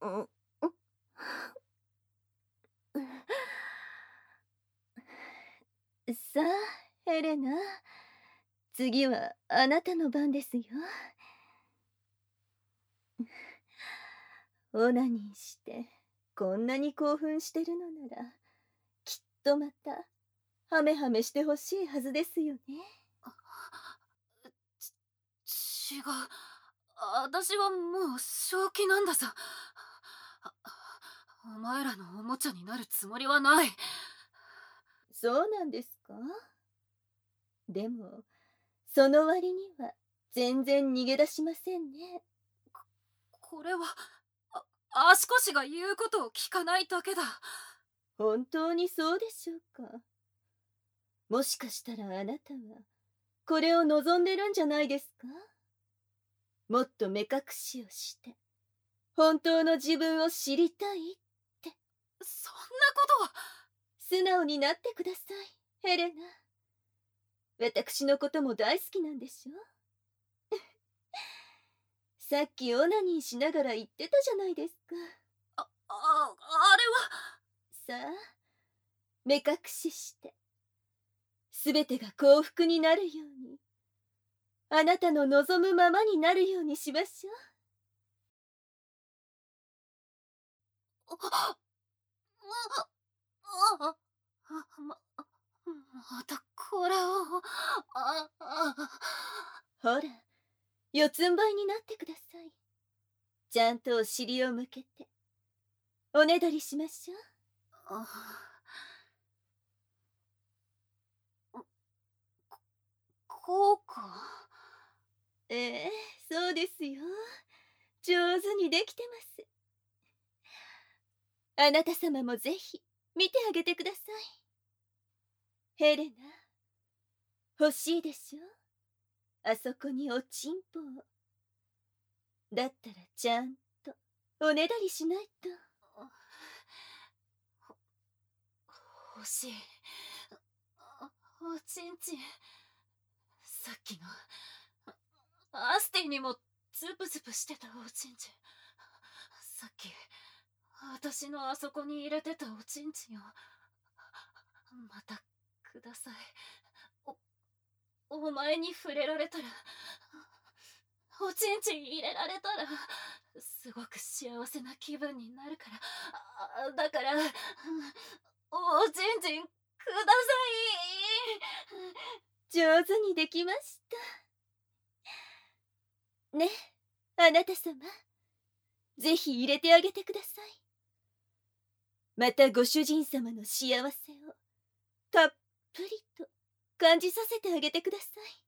んさあ、ヘレナ。次はあなたの番ですよ。オナニーしてこんなに興奮してるのなら、きっとまたハメハメしてほしいはずですよね。 違う。私はもう正気なんだぞ。お前らのおもちゃになるつもりはない。 そうなんですか？でもその割には全然逃げ出しませんね。 これは足腰が言うことを聞かないだけだ。 本当にそうでしょうか？もしかしたらあなたはこれを望んでるんじゃないですか？もっと目隠しをして本当の自分を知りたいって。 そんなことは。 素直になってください、ヘレナ。私のことも大好きなんでしょ？さっきオナニーしながら言ってたじゃないですか。 あれは。 さあ、目隠しして全てが幸福になるように、あなたの望むままになるようにしましょう。 ああままたこれを。 ほら、四つん這いになってください。ちゃんとお尻を向けておねだりしましょう。 こうか。 ええ、そうですよ。上手にできてます。あなた様もぜひ見てあげてください。ヘレナ、欲しいでしょ？あそこにおちんぽを。だったらちゃんとおねだりしないと。 欲しい。おちんちん。さっきのアスティにもズプズプしてたおちんちん。さっき私のあそこに入れてたおちんちんをまたください。お前に触れられたら、おちんちん入れられたらすごく幸せな気分になるから。だから、おちんちんください。上手にできました。ね、あなた様。ぜひ入れてあげてください。またご主人様の幸せをたっぷりと感じさせてあげてください。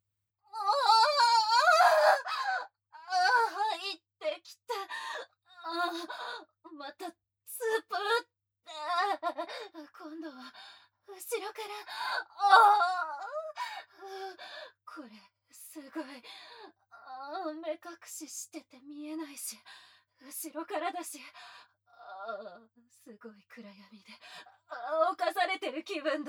入ってきた。またスープって。今度は後ろから。これすごい。目隠ししてて見えないし、後ろからだし、すごい暗闇で侵されてる気分だ。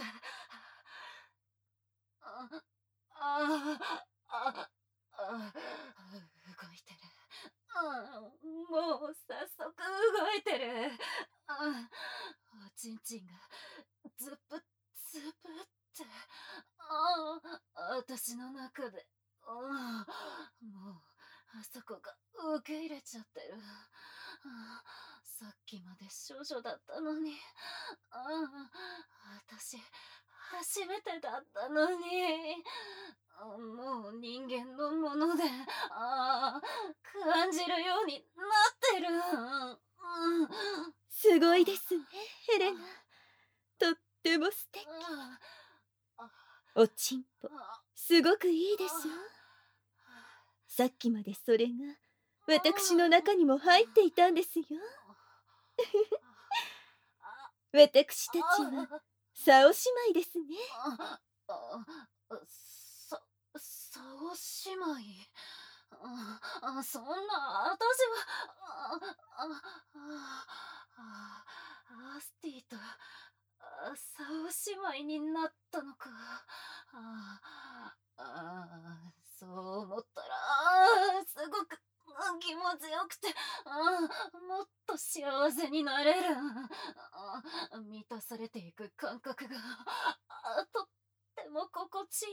動いてる。もう早速動いてる。おちんちんがズプッズプッって。私の中で。もうあそこが受け入れちゃってる。さっきまで少女だったのに。私初めてだったのに。もう人間のもので、感じるようになってる。 すごいですね、ヘレナ。とっても素敵。おちんぽ、すごくいいでしょ？さっきまでそれが私の中にも入っていたんですよ。私たちは竿姉妹ですね。 竿姉妹。そんな、私は。アスティと竿姉妹になったのか。そう思ったら、すごく気持ちよくて、もっと幸せになれる。満たされていく感覚が、とっても心地いい。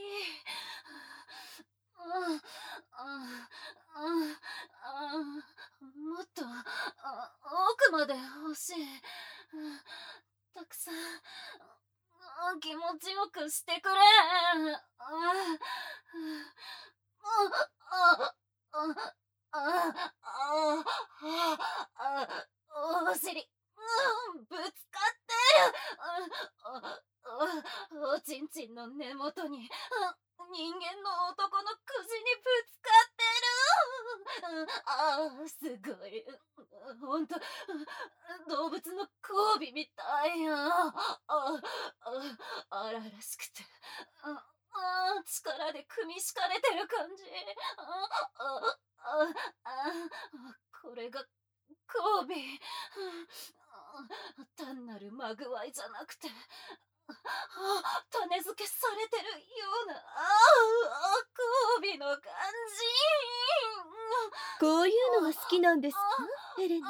もっと奥まで欲しい。たくさん気持ちよくしてくれ。お尻ぶつかってる。おちんちんの根元に人間の男の口にぶつかってる。すごい。ほんと動物の交尾みたいや。荒々しくて力で組み敷かれてる感じ。これが交尾。単なるまぐわいじゃなくて種付けされてるような交尾の感じ。 こういうのが好きなんですか、ヘレナ？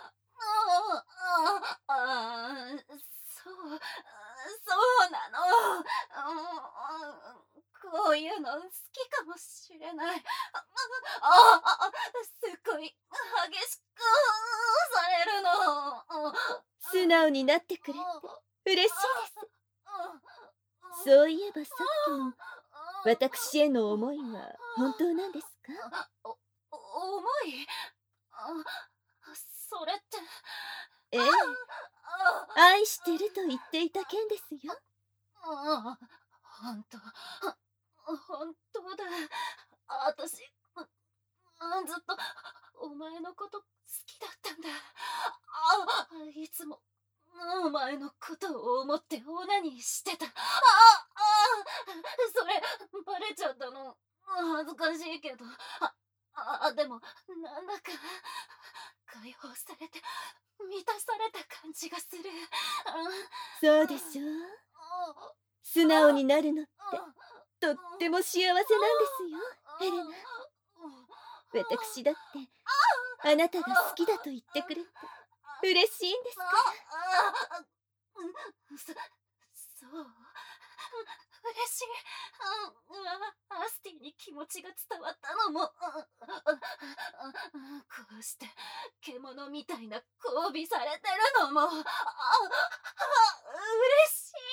そうなの。こういうの好きかもしれない。すっごい激しくされるの。 素直になってくれて嬉しいです。そういえばさっきの私への思いは本当なんですか？ 思い？それって。 ええ、愛してると言っていた件ですよ。 本当だ。私ずっとお前のこと好きだったんだ。いつもお前のことを思ってオナニーしてた。それバレちゃったの恥ずかしいけど。でもなんだか解放されて満たされた感じがする。 そうでしょう。素直になるのってとっても幸せなんですよ、ヘレナ。私だってあなたが好きだと言ってくれて嬉しいんですから。 そう嬉しい。アスティに気持ちが伝わったのもこうして獣みたいな交尾されてるのも嬉しい。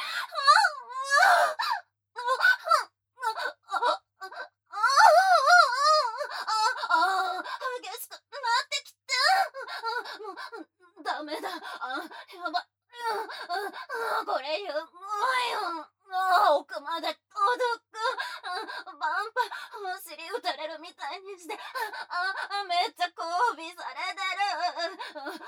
激しくなってきた。もうダメだ。やばい。これすごいよ。奥まで届く。バンパお尻打たれるみたいにしてめっちゃ交尾されてる。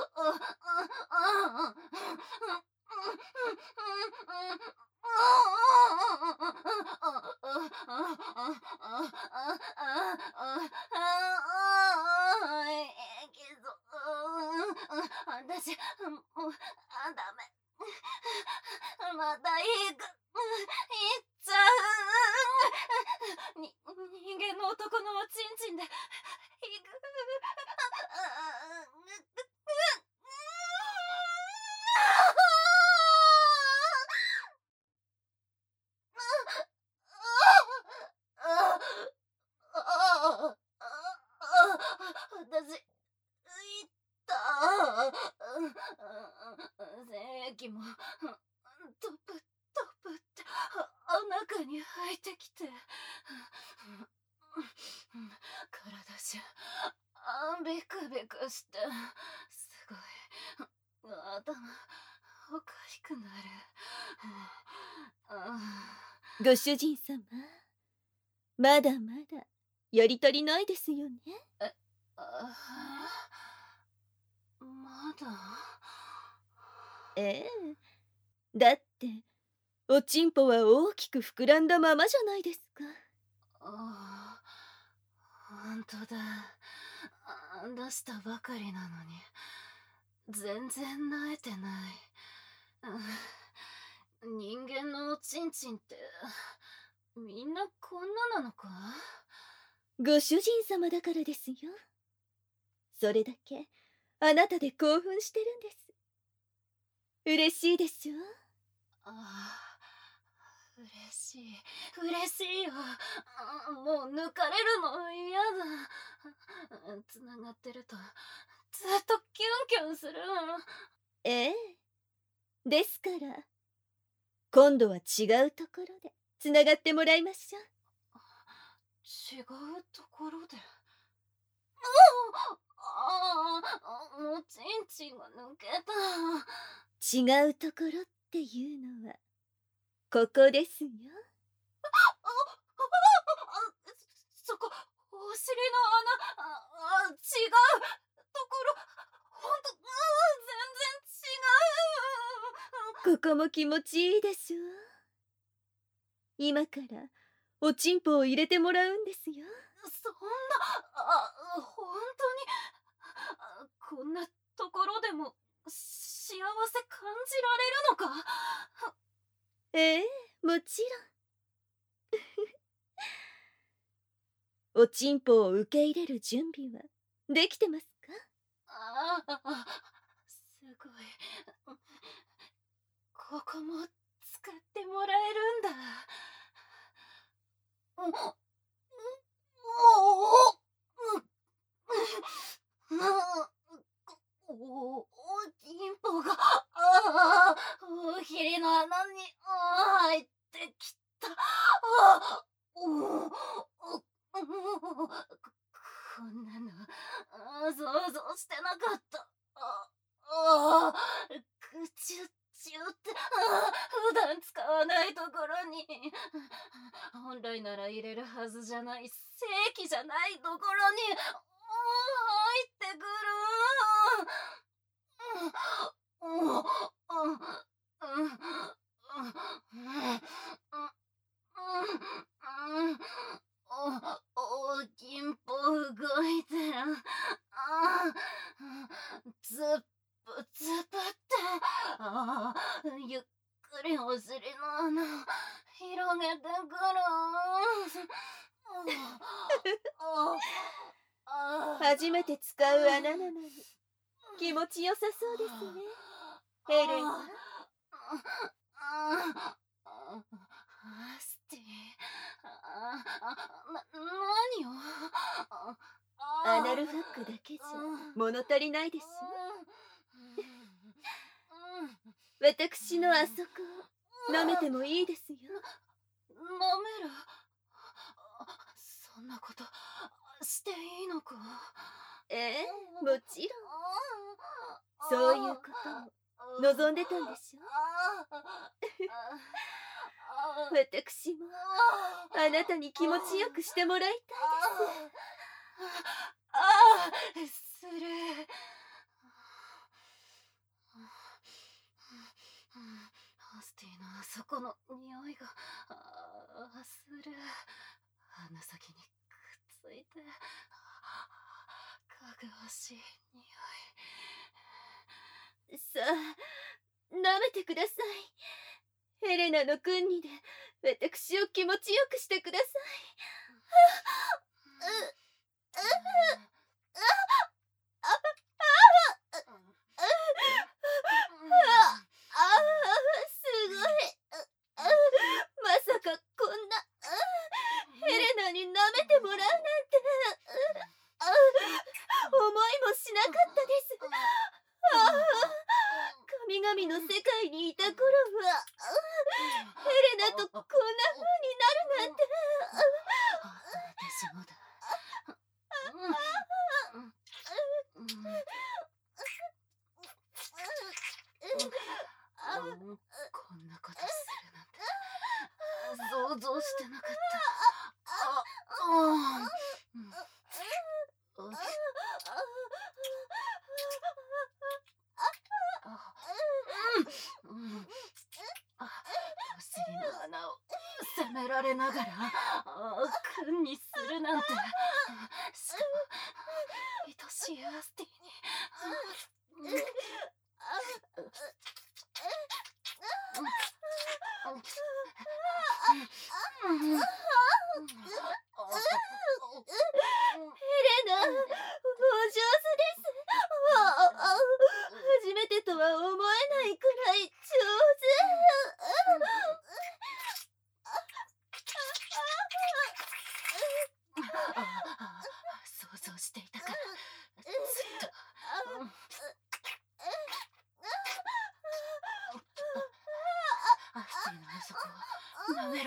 私もうダメ。また行く。行っちゃう。人間の男のおちんちんで行く。私いった精液もトプトプって中に入ってきて体じゃビクビクしてすごい頭おかしくなる。 ご主人様、まだまだやり足りないですよね。 まだ。 ええ、だっておちんぽは大きく膨らんだままじゃないですか。 ほんとだ。出したばかりなのに全然慣れてない。人間のおちんちんってみんなこんななのか？ ご主人様だからですよ。それだけあなたで興奮してるんです。嬉しいでしょ？ ああ、嬉しい、嬉しいよ。もう抜かれるの嫌だ。つながってるとずっとキュンキュンする。 ええ。ですから、今度は違うところでつながってもらいましょう。 違うところで。もうチンチンが抜けた。 違うところっていうのはここですよ。 そこ、お尻の穴、違うところ、ほんと、全然違う。 ここも気持ちいいでしょう。今からおちんぽを入れてもらうんですよ。 そんな、ほんとに、こんなところでも幸せ感じられるのか？ ええ、もちろん。おちんぽを受け入れる準備はできてますか？ すごい。ここも使ってもらえるんだ。金庫が、お尻の穴に入ってきた。こんなの想像してなかった。口中って普段使わないところに、本来なら入れるはずじゃない、正規じゃないところに入ってくる。金ぽ動いてる。ずっぷつぶって、ゆっくりお尻の穴を広げてくる。 初めて使う穴なのに気持ちよさそうですね、ヘレンは。 スティ、何を？ アナルフックだけじゃ物足りないでしょ。私のあそこを舐めてもいいですよ。 舐める？そんなことしていいのか？ ええ、もちろん。そういうことも望んでたんでしょ。私もあなたに気持ちよくしてもらいたいです。する。ハスティのあそこの匂いがする。鼻先にくっついてかぐわしい匂い。 さあ、舐めてください。ヘレナの君にで私を気持ちよくしてください。すごい。まさかこんなヘレナに舐めてもらうなんて思いもしなかったです。神々の世界にいた頃はヘレナとこんな風になるなんて。 私もだ。こんなことするなんて想像してなかった。お尻の穴を責められながら君にするなんて。しかも愛しいアスティに。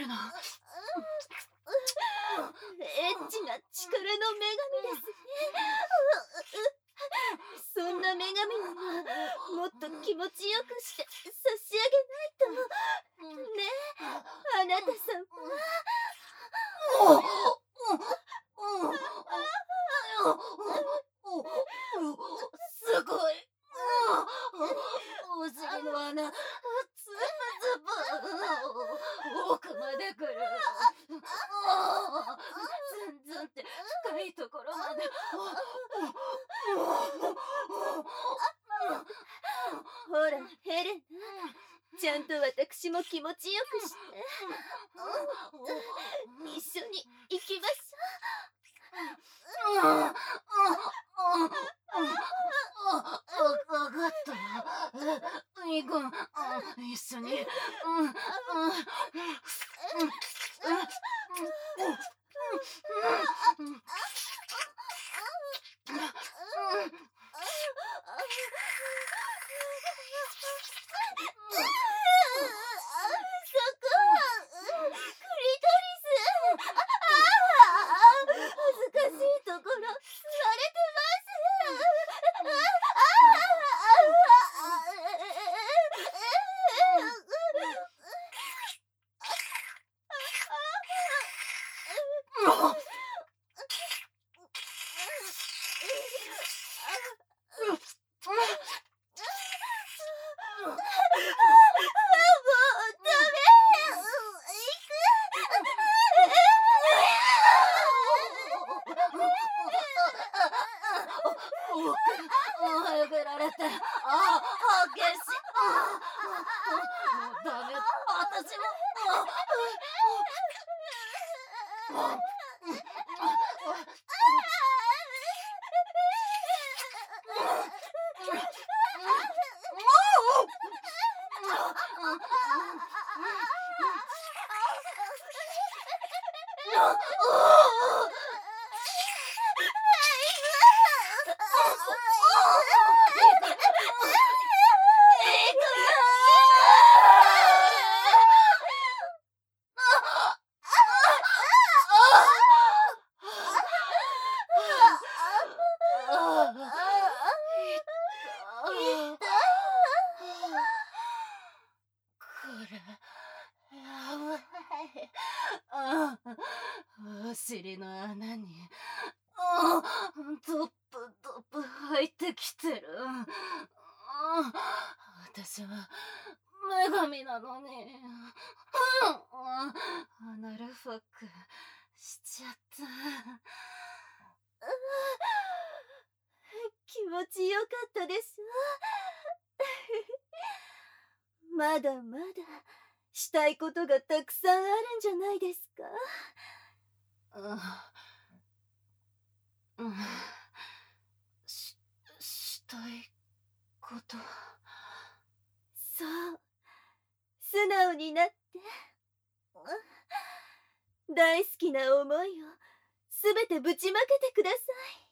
の。 エッチな力の女神ですね。そんな女神にはもっと気持ちよくして差し上げないとねえ、あなた様。 すごい。お尻の穴、ズブズブ奥まで来る。ズンズンって深いところまで。 ほらヘレナ、ちゃんと私も気持ちよくして。一緒に行きましょう。 わかった。いいか、一緒に。えぐられて、激しい。もうダメ、私も。お尻の穴にドップドップ入ってきてる。私は女神なのに。アナルファックしちゃった。 気持ちよかったですわ。まだまだしたいことがたくさんあるんじゃないですか。 したいこと。 そう、素直になって。大好きな思いをすべてぶちまけてください。